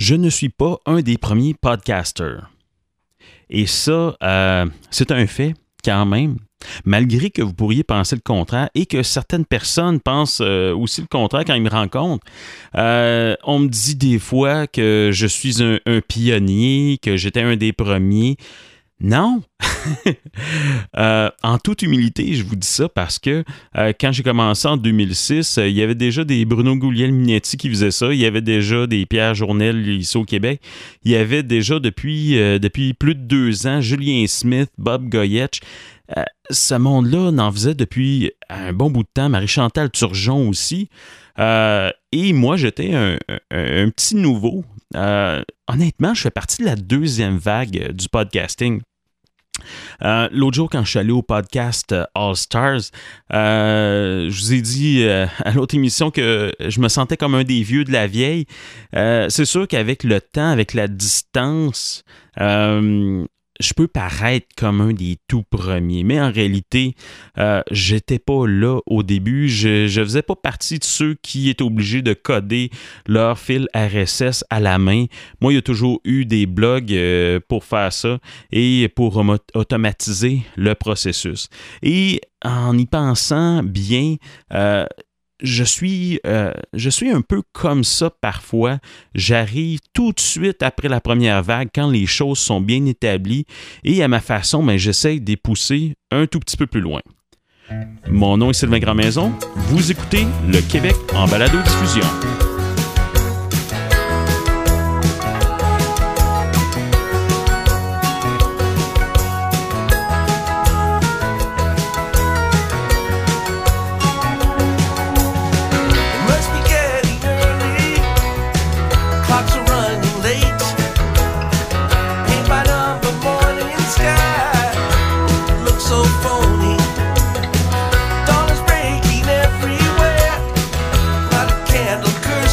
je ne suis pas un des premiers podcasters. Et ça, c'est un fait quand même, malgré que vous pourriez penser le contraire et que certaines personnes pensent aussi le contraire quand ils me rencontrent. On me dit des fois que je suis un pionnier, que j'étais un des premiers. Non! En toute humilité, je vous dis ça parce que quand j'ai commencé en 2006, il y avait déjà des Bruno Guglielminetti qui faisaient ça, il y avait déjà des Pierre Journel ici au Québec, il y avait déjà depuis plus de 2 ans Julien Smith, Bob Goyetch. Ce monde-là n'en faisait depuis un bon bout de temps, Marie-Chantal Turgeon aussi. Et moi, j'étais un petit nouveau. Honnêtement, je fais partie de la 2e vague du podcasting. L'autre jour, quand je suis allé au podcast All Stars, je vous ai dit à l'autre émission que je me sentais comme un des vieux de la vieille. C'est sûr qu'avec le temps, avec la distance, je peux paraître comme un des tout premiers, mais en réalité, j'étais pas là au début. Je faisais pas partie de ceux qui étaient obligés de coder leur fil RSS à la main. Moi, il y a toujours eu des blogs pour faire ça et pour automatiser le processus. Et en y pensant bien, je suis un peu comme ça parfois. J'arrive tout de suite après la première vague quand les choses sont bien établies et à ma façon, j'essaie de les pousser un tout petit peu plus loin. Mon nom est Sylvain Grandmaison. Vous écoutez Le Québec en balado-diffusion. Curse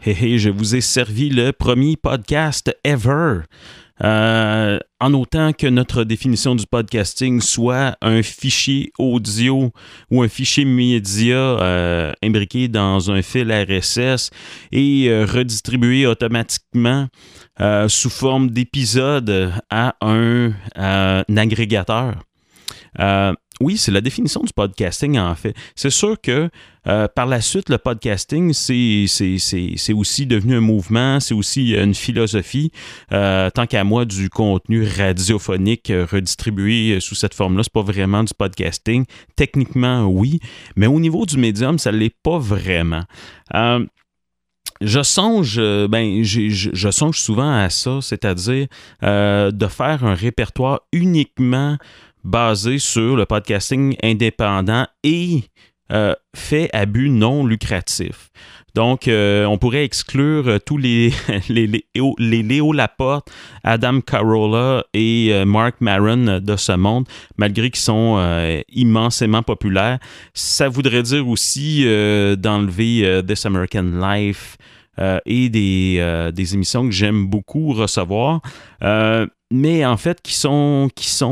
je vous ai servi le premier podcast ever. En autant que notre définition du podcasting soit un fichier audio ou un fichier média imbriqué dans un fil RSS et redistribué automatiquement sous forme d'épisodes à un agrégateur. Oui, c'est la définition du podcasting, en fait. C'est sûr que par la suite, le podcasting, c'est aussi devenu un mouvement, c'est aussi une philosophie. Tant qu'à moi, du contenu radiophonique redistribué sous cette forme-là, c'est pas vraiment du podcasting. Techniquement, oui, mais au niveau du médium, ça ne l'est pas vraiment. Je songe souvent à ça, c'est-à-dire de faire un répertoire uniquement basé sur le podcasting indépendant et fait à but non lucratif. Donc, on pourrait exclure tous les Léo Laporte, Adam Carolla et Mark Maron de ce monde, malgré qu'ils sont immensément populaires. Ça voudrait dire aussi d'enlever This American Life et des émissions que j'aime beaucoup recevoir. Mais en fait, qui sont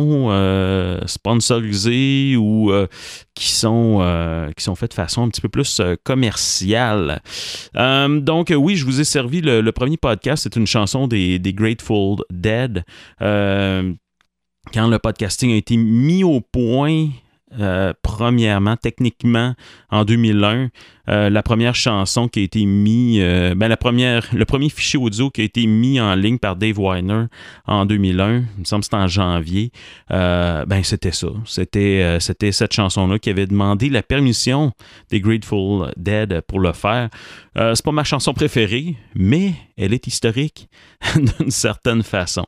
sponsorisés ou qui sont faits de façon un petit peu plus commerciale. Donc, oui, je vous ai servi le premier podcast. C'est une chanson des Grateful Dead. Quand le podcasting a été mis au point, premièrement, techniquement, en 2001, la première chanson qui a été mise, le premier fichier audio qui a été mis en ligne par Dave Weiner en 2001, il me semble que c'était en janvier, c'était ça. C'était cette chanson-là qui avait demandé la permission des Grateful Dead pour le faire. C'est pas ma chanson préférée, mais elle est historique d'une certaine façon.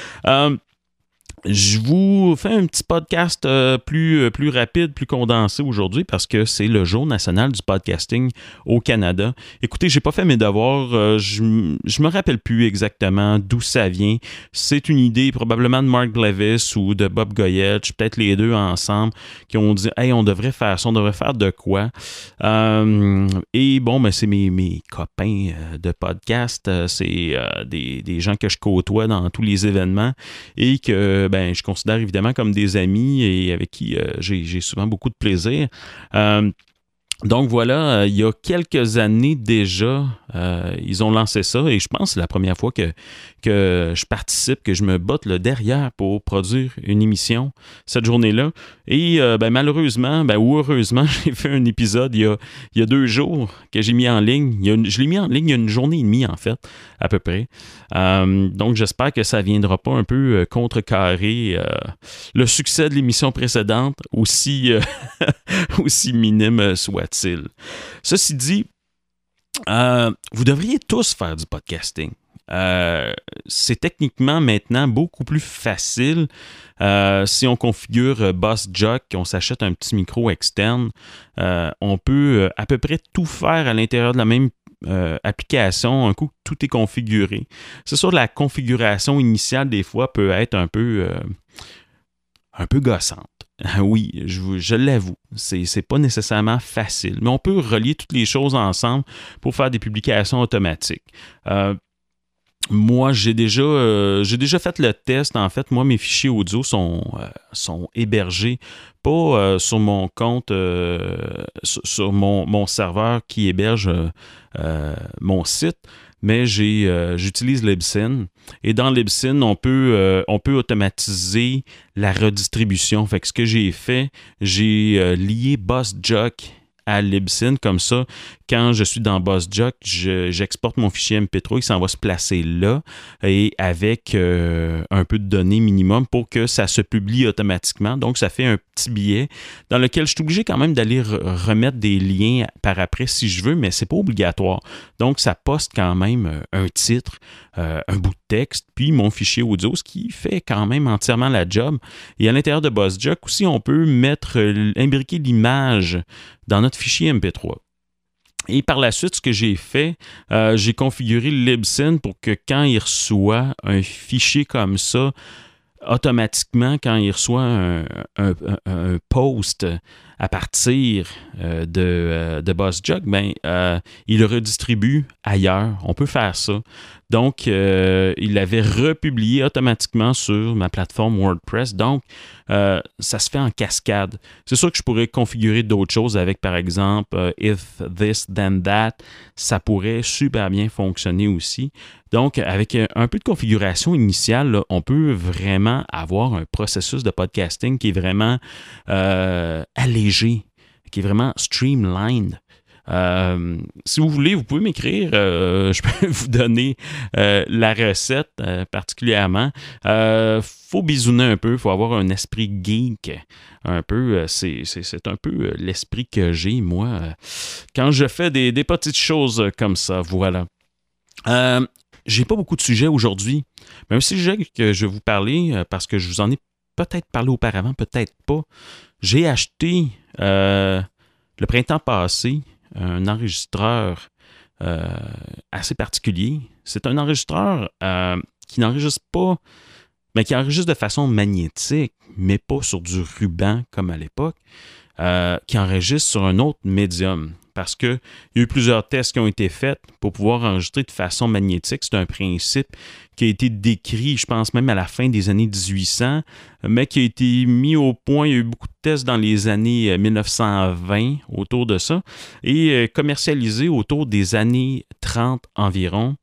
Je vous fais un petit podcast plus rapide, plus condensé aujourd'hui parce que c'est le jour national du podcasting au Canada. Écoutez, j'ai pas fait mes devoirs, je me rappelle plus exactement d'où ça vient. C'est une idée probablement de Mark Levis ou de Bob Goyette, peut-être les deux ensemble, qui ont dit « Hey, on devrait faire ça, on devrait faire de quoi? » Et bon, c'est mes copains de podcast, c'est des gens que je côtoie dans tous les événements et que je considère évidemment comme des amis et avec qui j'ai souvent beaucoup de plaisir. Donc voilà, il y a quelques années déjà, ils ont lancé ça et je pense que c'est la première fois que je participe, que je me botte le derrière pour produire une émission cette journée-là. Et malheureusement, ou heureusement, j'ai fait un épisode il y a 2 jours que j'ai mis en ligne. Je l'ai mis en ligne il y a une journée et demie, en fait, à peu près. Donc j'espère que ça ne viendra pas un peu contrecarrer le succès de l'émission précédente, aussi minime soit-il. Ceci dit, vous devriez tous faire du podcasting. C'est techniquement maintenant beaucoup plus facile si on configure BossJock, on s'achète un petit micro externe, on peut à peu près tout faire à l'intérieur de la même application, un coup tout est configuré. C'est sûr, la configuration initiale des fois peut être un peu gossante. Oui, je l'avoue, c'est pas nécessairement facile, mais on peut relier toutes les choses ensemble pour faire des publications automatiques. Moi, j'ai déjà fait le test. En fait, moi, mes fichiers audio sont hébergés pas sur mon compte, sur mon serveur qui héberge mon site, mais j'utilise Libsyn. Et dans Libsyn, on peut automatiser la redistribution. Fait que ce que j'ai fait, j'ai lié BossJock à Libsyn, comme ça, quand je suis dans BossJock, j'exporte mon fichier MP3, il s'en va se placer là, et avec un peu de données minimum pour que ça se publie automatiquement. Donc, ça fait un petit billet dans lequel je suis obligé quand même d'aller remettre des liens par après si je veux, mais c'est pas obligatoire. Donc, ça poste quand même un titre, un bout de texte, puis mon fichier audio, ce qui fait quand même entièrement la job. Et à l'intérieur de BossJock aussi, on peut imbriquer l'image dans notre fichier MP3. Et par la suite, ce que j'ai fait, j'ai configuré Libsyn pour que quand il reçoit un fichier comme ça, automatiquement, quand il reçoit un post à partir de BuzzJug, il le redistribue ailleurs. On peut faire ça. Donc, il l'avait republié automatiquement sur ma plateforme WordPress. Donc, ça se fait en cascade. C'est sûr que je pourrais configurer d'autres choses avec, par exemple, if this, then that. Ça pourrait super bien fonctionner aussi. Donc, avec un peu de configuration initiale, là, on peut vraiment avoir un processus de podcasting qui est vraiment allégé, qui est vraiment streamlined. Si vous voulez, vous pouvez m'écrire. Je peux vous donner la recette particulièrement. Faut bisouner un peu, il faut avoir un esprit geek un peu. C'est un peu l'esprit que j'ai, moi, quand je fais des petites choses comme ça. Voilà. J'ai pas beaucoup de sujets aujourd'hui. Mais un sujet que je vais vous parler, parce que je vous en ai peut-être parlé auparavant, peut-être pas. J'ai acheté le printemps passé un enregistreur assez particulier. C'est un enregistreur qui n'enregistre pas, mais qui enregistre de façon magnétique, mais pas sur du ruban comme à l'époque, qui enregistre sur un autre médium. Parce qu'il y a eu plusieurs tests qui ont été faits pour pouvoir enregistrer de façon magnétique. C'est un principe qui a été décrit, je pense même à la fin des années 1800, mais qui a été mis au point. Il y a eu beaucoup de tests dans les années 1920 autour de ça et commercialisé autour des années 30 environ.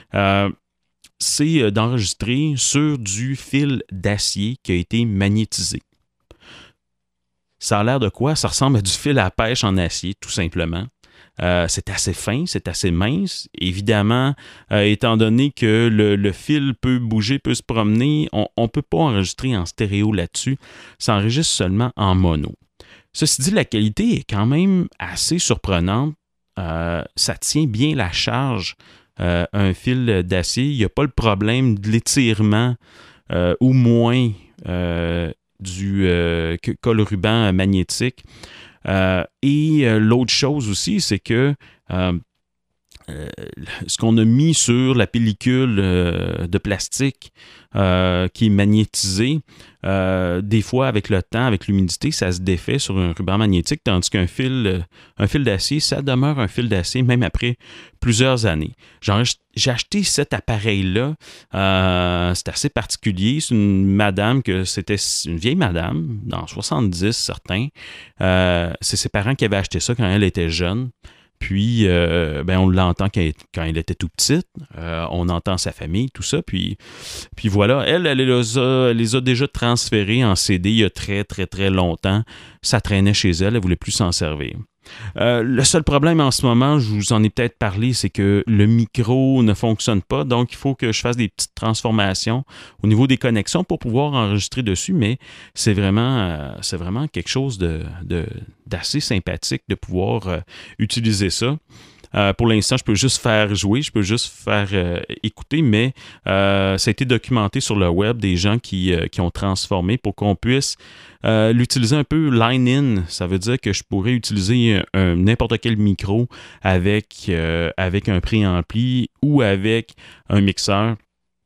C'est d'enregistrer sur du fil d'acier qui a été magnétisé. Ça a l'air de quoi? Ça ressemble à du fil à pêche en acier, tout simplement. C'est assez fin, c'est assez mince. Évidemment, étant donné que le fil peut bouger, peut se promener, on ne peut pas enregistrer en stéréo là-dessus. Ça enregistre seulement en mono. Ceci dit, la qualité est quand même assez surprenante. Ça tient bien la charge, un fil d'acier. Il n'y a pas le problème de l'étirement ou moins que le ruban magnétique. Et l'autre chose aussi, c'est que ce qu'on a mis sur la pellicule de plastique qui est magnétisée, des fois avec le temps, avec l'humidité, ça se défait sur un ruban magnétique, tandis qu'un fil d'acier, ça demeure un fil d'acier même après plusieurs années. J'ai acheté cet appareil-là, c'est assez particulier, c'est une madame, c'était une vieille madame, dans 70 certains, c'est ses parents qui avaient acheté ça quand elle était jeune. Puis, on l'entend quand elle était tout petite. On entend sa famille, tout ça. Puis voilà, elle les a déjà transférés en CD il y a très, très, très longtemps. Ça traînait chez elle, elle ne voulait plus s'en servir. Le seul problème en ce moment, je vous en ai peut-être parlé, c'est que le micro ne fonctionne pas, donc il faut que je fasse des petites transformations au niveau des connexions pour pouvoir enregistrer dessus, mais c'est vraiment quelque chose d'assez sympathique de pouvoir utiliser ça. Pour l'instant, je peux juste faire jouer, je peux juste faire écouter, mais ça a été documenté sur le web des gens qui ont transformé pour qu'on puisse l'utiliser un peu line-in. Ça veut dire que je pourrais utiliser n'importe quel micro avec un préampli ou avec un mixeur,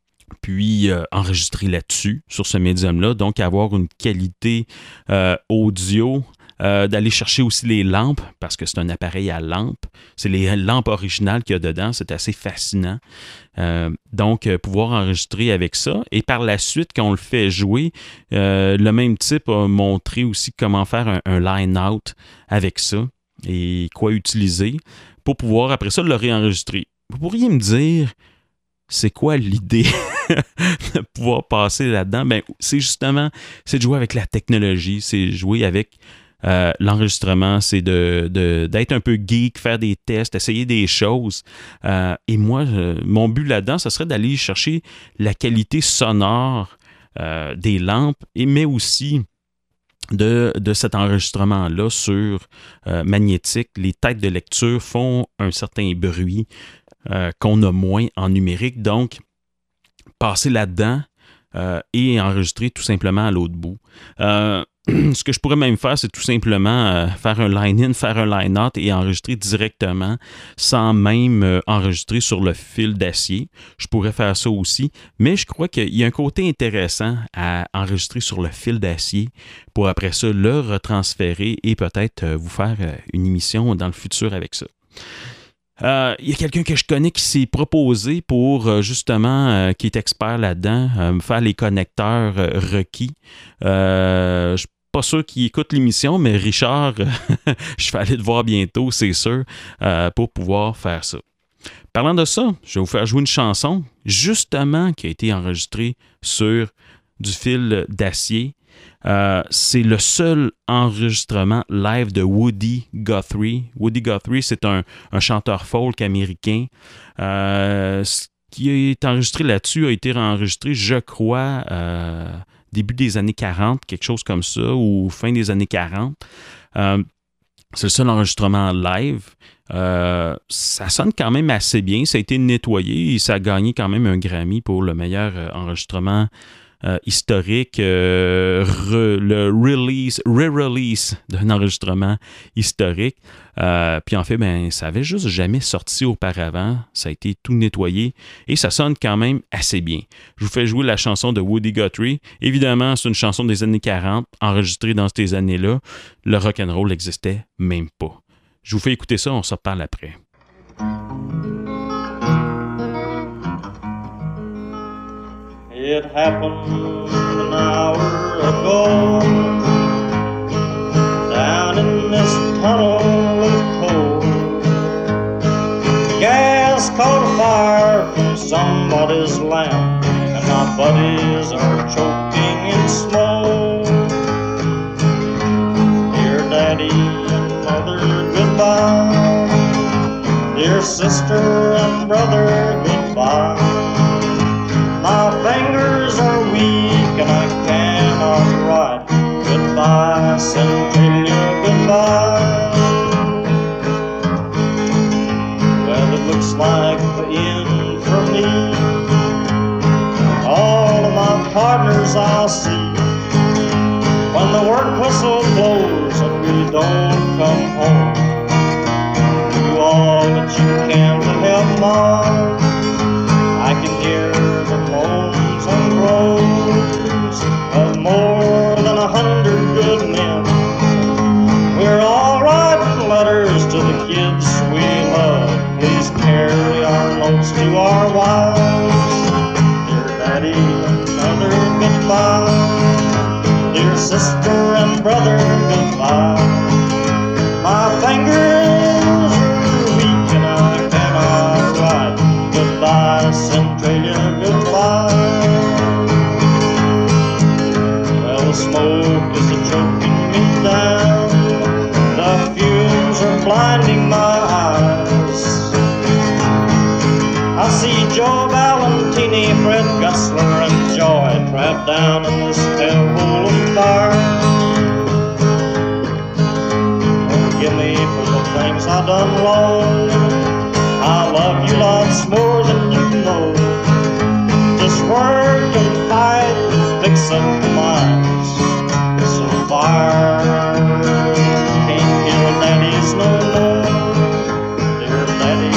puis enregistrer là-dessus, sur ce médium-là. Donc, avoir une qualité audio. D'aller chercher aussi les lampes, parce que c'est un appareil à lampe. C'est les lampes originales qu'il y a dedans. C'est assez fascinant. Donc, pouvoir enregistrer avec ça. Et par la suite, quand on le fait jouer, le même type a montré aussi comment faire un line-out avec ça et quoi utiliser pour pouvoir, après ça, le réenregistrer. Vous pourriez me dire, c'est quoi l'idée de pouvoir passer là-dedans? C'est justement, c'est de jouer avec la technologie, c'est jouer avec l'enregistrement, c'est d'être un peu geek, faire des tests, essayer des choses. Et moi, mon but là-dedans, ce serait d'aller chercher la qualité sonore des lampes, mais aussi de cet enregistrement-là sur magnétique. Les têtes de lecture font un certain bruit qu'on a moins en numérique. Donc, passer là-dedans, et enregistrer tout simplement à l'autre bout. Ce que je pourrais même faire, c'est tout simplement faire un line-in, faire un line-out et enregistrer directement sans même enregistrer sur le fil d'acier. Je pourrais faire ça aussi, mais je crois qu'il y a un côté intéressant à enregistrer sur le fil d'acier pour après ça le retransférer et peut-être vous faire une émission dans le futur avec ça. Il y a quelqu'un que je connais qui s'est proposé pour justement, qui est expert là-dedans, me faire les connecteurs requis. Je suis pas sûr qu'il écoute l'émission, mais Richard, je vais aller te voir bientôt, c'est sûr, pour pouvoir faire ça. Parlant de ça, je vais vous faire jouer une chanson, justement, qui a été enregistrée sur du fil d'acier. C'est le seul enregistrement live de Woody Guthrie. Woody Guthrie, c'est un chanteur folk américain. Ce qui est enregistré là-dessus a été enregistré, je crois, début des années 40, quelque chose comme ça, ou fin des années 40. C'est le seul enregistrement live. Ça sonne quand même assez bien. Ça a été nettoyé et ça a gagné quand même un Grammy pour le meilleur enregistrement historique, le re-release d'un enregistrement historique. Puis en fait, ça avait juste jamais sorti auparavant. Ça a été tout nettoyé et ça sonne quand même assez bien. Je vous fais jouer la chanson de Woody Guthrie. Évidemment, c'est une chanson des années 40, enregistrée dans ces années-là. Le rock'n'roll n'existait même pas. Je vous fais écouter ça, on s'en parle après. It happened an hour ago, down in this tunnel of coal. Gas caught a fire from somebody's lamp, and my buddies are choking in smoke. Dear Daddy and Mother, goodbye. Dear sister and brother, goodbye. My fingers are weak and I cannot write. Goodbye, Centralia, goodbye. Well, it looks like the end for me. All of my partners I'll see when the work whistle blows and we don't come home. Do all that you can to help Mom. I can hear the moans and groans of more than 100 good men. We're all writing letters to the kids we love. Please carry our notes to our wives. Dear Daddy and Mother, goodbye. Dear sister and brother, goodbye. My fingers are weak and I cannot write. Goodbye, Centralia, goodbye. Well, the smoke is choking me down. The fumes are blinding my eyes. I see Joe Valentini, Fred Gussler, and Joy trapped down in this hellhole of fire. Forgive me for the things I done wrong. I love you lots more than you know. Just work and fight and fix up the minds. So fire can't kill daddies no more. Dear daddy,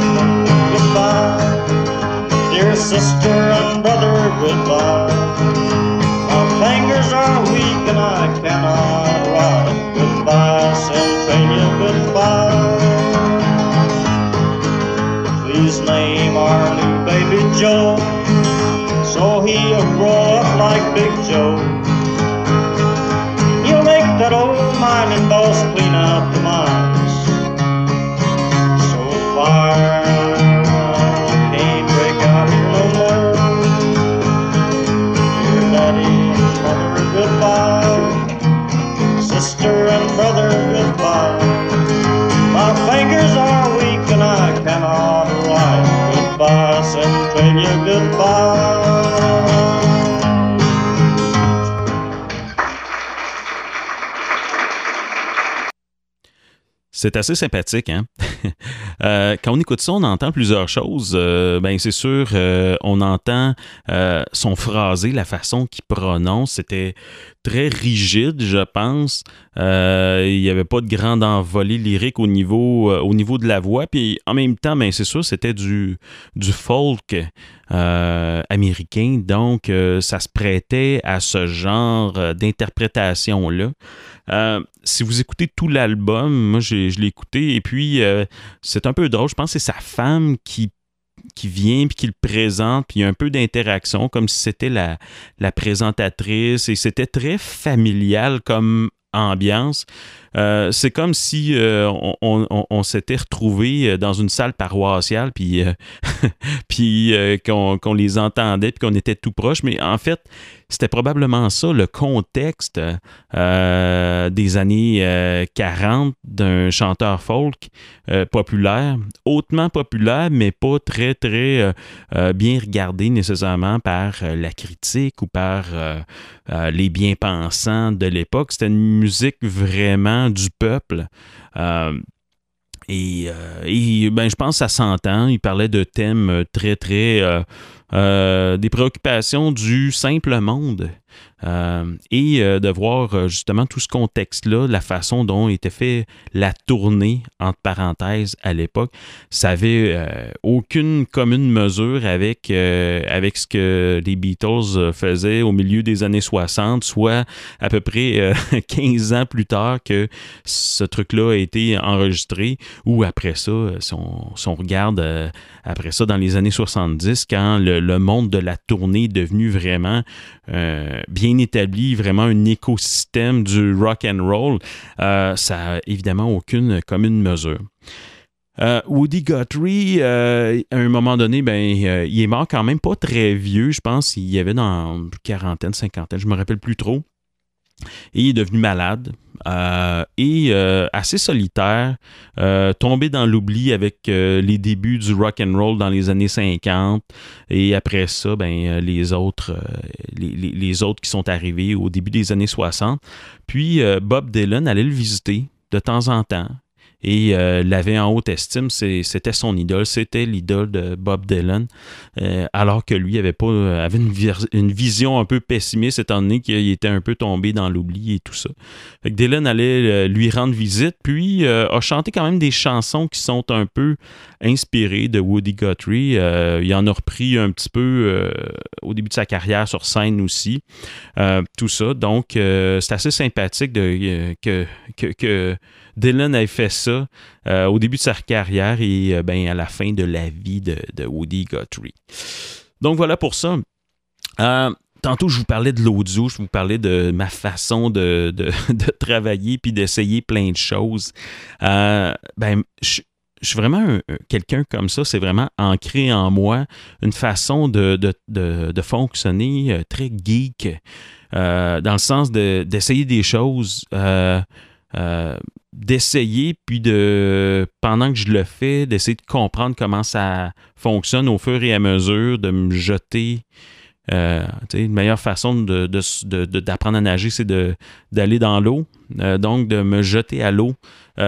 goodbye. Dear sister and brother, goodbye. My fingers are weak and I cannot write. Goodbye, Centralia, goodbye. Please name our new baby Joe, so he'll grow up like Big Joe. He'll make that old mining boss clean out the mines. So fire can't break out here no more. Dear Daddy and Mother, goodbye. Sister and brother, goodbye. My fingers are weak and I cannot write. Goodbye, Centralia, goodbye. C'est assez sympathique, hein? Quand on écoute ça, on entend plusieurs choses. Ben c'est sûr, on entend son phrasé, la façon qu'il prononce, c'était très rigide, je pense. Il n'y avait pas de grande envolée lyrique au niveau de la voix. Puis en même temps, ben c'est sûr, c'était du folk américain. Donc, ça se prêtait à ce genre d'interprétation-là. Si vous écoutez tout l'album, moi je l'ai écouté et puis c'est un peu drôle. Je pense que c'est sa femme qui vient puis qui le présente, puis il y a un peu d'interaction comme si c'était la présentatrice et c'était très familial comme ambiance. C'est comme si on s'était retrouvés dans une salle paroissiale puis, qu'on les entendait puis qu'on était tout proche, mais en fait c'était probablement ça le contexte des années 40 d'un chanteur folk populaire, hautement populaire mais pas très très bien regardé nécessairement par la critique ou par les bien-pensants de l'époque. C'était une musique vraiment du peuple. Et ben, je pense que ça s'entend. Il parlait de thèmes très, très... des préoccupations du simple monde. Et de voir justement tout ce contexte-là, la façon dont était fait la tournée, entre parenthèses, à l'époque, ça avait aucune commune mesure avec ce que les Beatles faisaient au milieu des années 60, soit à peu près 15 ans plus tard que ce truc-là a été enregistré, ou après ça, si on regarde après ça dans les années 70, quand le monde de la tournée est devenu vraiment bien établi, vraiment un écosystème du rock and roll, ça n'a évidemment aucune commune mesure. Woody Guthrie, à un moment donné, il est mort quand même pas très vieux, je pense, il y avait dans quarantaine, cinquantaine, je me rappelle plus trop. Et il est devenu malade et assez solitaire, tombé dans l'oubli avec les débuts du rock and roll dans les années 50 et après ça, les autres qui sont arrivés au début des années 60. Puis Bob Dylan allait le visiter de temps en temps. Et l'avait en haute estime, c'était son idole, c'était l'idole de Bob Dylan, alors que lui avait une vision un peu pessimiste étant donné qu'il était un peu tombé dans l'oubli et tout ça. Fait que Dylan allait lui rendre visite, puis a chanté quand même des chansons qui sont un peu inspirées de Woody Guthrie. Il en a repris un petit peu au début de sa carrière sur scène aussi, tout ça. Donc, c'est assez sympathique que Dylan avait fait ça au début de sa carrière et à la fin de la vie de Woody Guthrie. Donc voilà pour ça. Tantôt, je vous parlais de l'audio, je vous parlais de ma façon de travailler puis d'essayer plein de choses. Je suis vraiment quelqu'un comme ça, c'est vraiment ancré en moi, une façon de fonctionner très geek, dans le sens d'essayer des choses... d'essayer, puis pendant que je le fais, d'essayer de comprendre comment ça fonctionne au fur et à mesure, de me jeter. Une meilleure façon d'apprendre à nager, c'est d'aller dans l'eau. Donc, de me jeter à l'eau.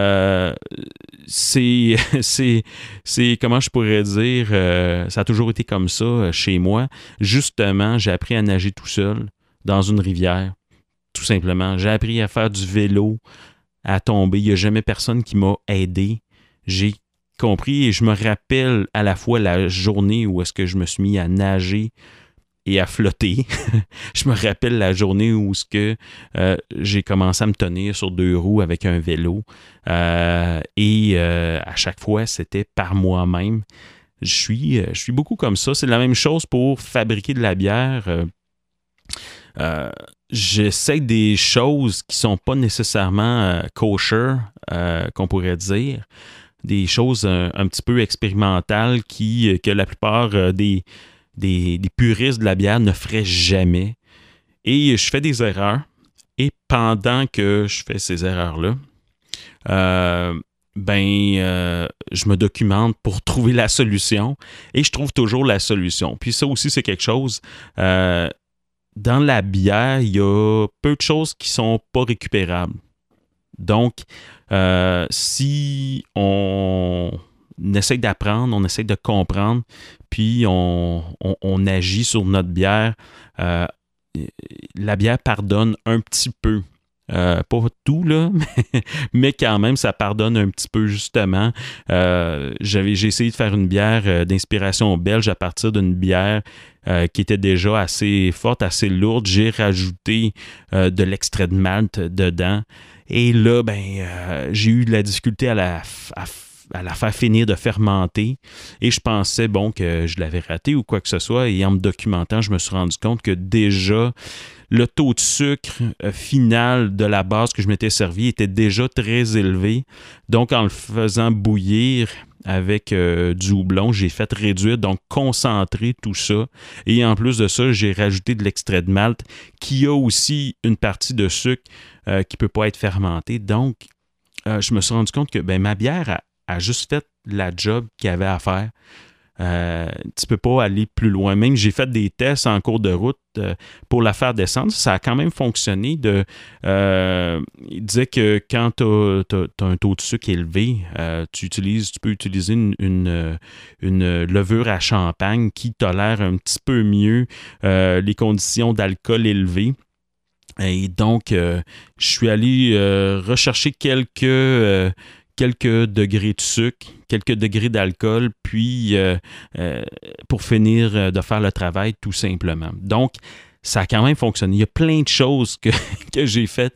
C'est comment je pourrais dire, ça a toujours été comme ça chez moi. Justement, j'ai appris à nager tout seul dans une rivière. Tout simplement. J'ai appris à faire du vélo, à tomber. Il n'y a jamais personne qui m'a aidé. J'ai compris et je me rappelle à la fois la journée où est-ce que je me suis mis à nager et à flotter. Je me rappelle la journée où j'ai commencé à me tenir sur 2 roues avec un vélo. Et à chaque fois, c'était par moi-même. Je suis beaucoup comme ça. C'est la même chose pour fabriquer de la bière. J'essaie des choses qui sont pas nécessairement kosher, qu'on pourrait dire, des choses un petit peu expérimentales que la plupart des puristes de la bière ne feraient jamais. Et je fais des erreurs. Et pendant que je fais ces erreurs-là, je me documente pour trouver la solution. Et je trouve toujours la solution. Puis ça aussi, c'est quelque chose... dans la bière, il y a peu de choses qui sont pas récupérables. Donc, si on essaie d'apprendre, on essaie de comprendre, puis on agit sur notre bière, la bière pardonne un petit peu. Pas tout, là, mais quand même, ça pardonne un petit peu, justement. J'ai essayé de faire une bière d'inspiration belge à partir d'une bière qui était déjà assez forte, assez lourde. J'ai rajouté de l'extrait de malt dedans. Et là, j'ai eu de la difficulté à la faire finir de fermenter. Et je pensais, que je l'avais raté ou quoi que ce soit. Et en me documentant, je me suis rendu compte que déjà, le taux de sucre final de la base que je m'étais servi était déjà très élevé. Donc, en le faisant bouillir avec du houblon, j'ai fait réduire, donc concentrer tout ça. Et en plus de ça, j'ai rajouté de l'extrait de malt qui a aussi une partie de sucre qui ne peut pas être fermentée. Donc, je me suis rendu compte que ma bière a juste fait la job qu'il y avait à faire. Tu ne peux pas aller plus loin. Même j'ai fait des tests en cours de route pour la faire descendre. Ça a quand même fonctionné. Il disait que quand tu as un taux de sucre élevé, tu peux utiliser une levure à champagne qui tolère un petit peu mieux les conditions d'alcool élevées. Et donc, je suis allé rechercher quelques degrés de sucre, quelques degrés d'alcool, puis pour finir de faire le travail tout simplement. Donc, ça a quand même fonctionné. Il y a plein de choses que j'ai faites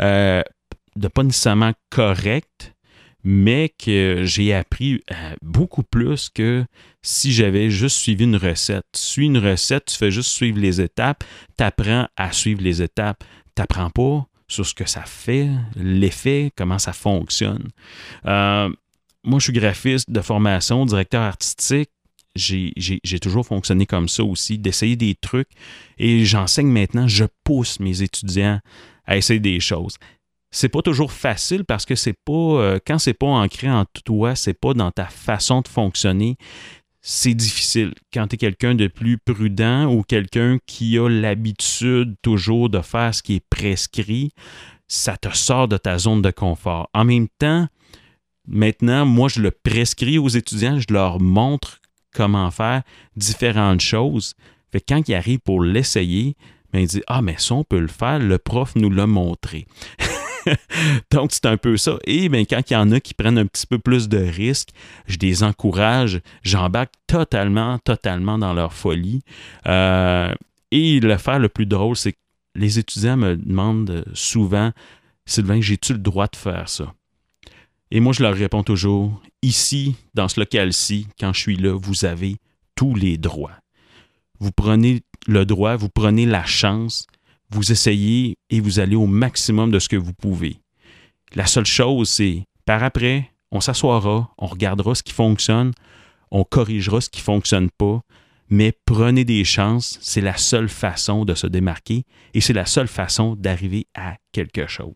de pas nécessairement correctes, mais que j'ai appris beaucoup plus que si j'avais juste suivi une recette. Tu suis une recette, tu fais juste suivre les étapes, tu apprends à suivre les étapes. Tu n'apprends pas sur ce que ça fait, l'effet, comment ça fonctionne. Moi, je suis graphiste de formation, directeur artistique. J'ai toujours fonctionné comme ça aussi, d'essayer des trucs. Et j'enseigne maintenant, je pousse mes étudiants à essayer des choses. C'est pas toujours facile parce que c'est pas quand c'est pas ancré en toi, c'est pas dans ta façon de fonctionner. C'est difficile. Quand tu es quelqu'un de plus prudent ou quelqu'un qui a l'habitude toujours de faire ce qui est prescrit, ça te sort de ta zone de confort. En même temps, maintenant, moi, je le prescris aux étudiants, je leur montre comment faire différentes choses. Fait que quand ils arrivent pour l'essayer, ils disent « Ah, mais ça, on peut le faire, le prof nous l'a montré. » Donc, c'est un peu ça. Et quand il y en a qui prennent un petit peu plus de risques, je les encourage, j'embarque totalement dans leur folie. Et l'affaire le plus drôle, c'est que les étudiants me demandent souvent « Sylvain, j'ai-tu le droit de faire ça? » Et moi, je leur réponds toujours « Ici, dans ce local-ci, quand je suis là, vous avez tous les droits. Vous prenez le droit, vous prenez la chance, vous essayez et vous allez au maximum de ce que vous pouvez. La seule chose, c'est par après, on s'assoira, on regardera ce qui fonctionne, on corrigera ce qui ne fonctionne pas, mais prenez des chances, c'est la seule façon de se démarquer et c'est la seule façon d'arriver à quelque chose. »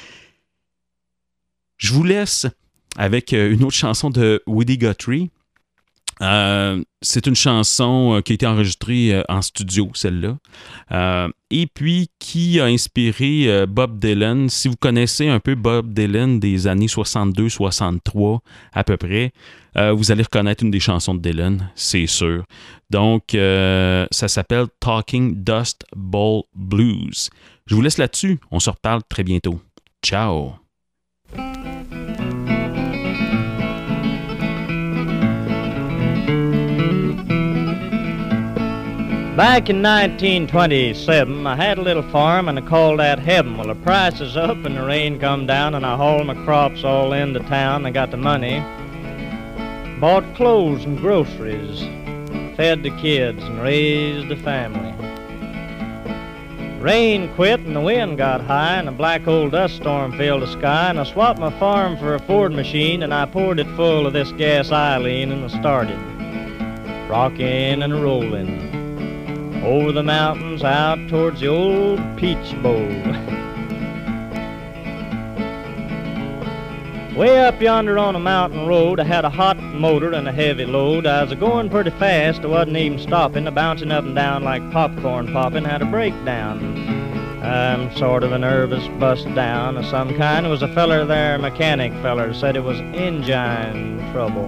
Je vous laisse avec une autre chanson de Woody Guthrie. C'est une chanson qui a été enregistrée en studio, celle-là, et puis qui a inspiré Bob Dylan. Si vous connaissez un peu Bob Dylan des années 62-63 à peu près, vous allez reconnaître une des chansons de Dylan, c'est sûr. Donc, ça s'appelle Talking Dust Bowl Blues. Je vous laisse là-dessus. On se reparle très bientôt. Ciao! Back in 1927, I had a little farm and I called that heaven. Well, the price is up and the rain come down and I hauled my crops all into town. I got the money, bought clothes and groceries, fed the kids and raised the family. Rain quit and the wind got high and a black old dust storm filled the sky and I swapped my farm for a Ford machine and I poured it full of this gasoline and I started rocking and rolling over the mountains out towards the old Peach Bowl. Way up yonder on a mountain road, I had a hot motor and a heavy load. I was going pretty fast, I wasn't even stopping, bouncing up and down like popcorn popping, had a breakdown. I'm sort of a nervous bust down of some kind. It was a feller there, mechanic feller, said it was engine trouble.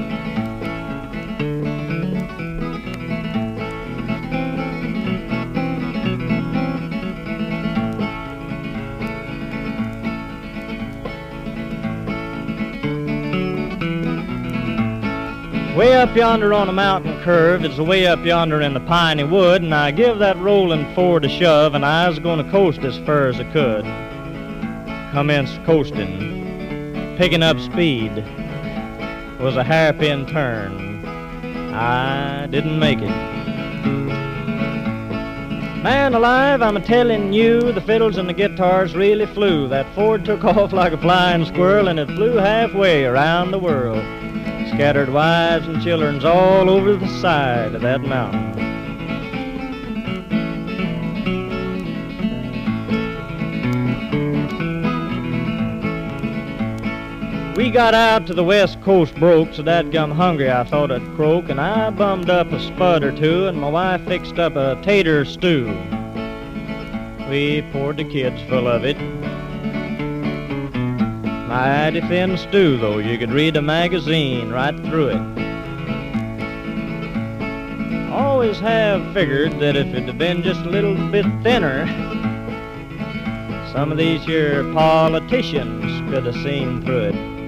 Way up yonder on a mountain curve, it's way up yonder in the piney wood, and I give that rolling Ford a shove, and I was gonna coast as far as I could. Commenced coasting, picking up speed. Was a hairpin turn. I didn't make it. Man alive, I'm a-telling you, the fiddles and the guitars really flew. That Ford took off like a flying squirrel, and it flew halfway around the world. Scattered wives and children's all over the side of that mountain. We got out to the west coast broke, so dadgum hungry I thought I'd croak, and I bummed up a spud or two, and my wife fixed up a tater stew. We poured the kids full of it. Mighty thin stew, though. You could read a magazine right through it. Always have figured that if it had been just a little bit thinner, some of these here politicians could have seen through it.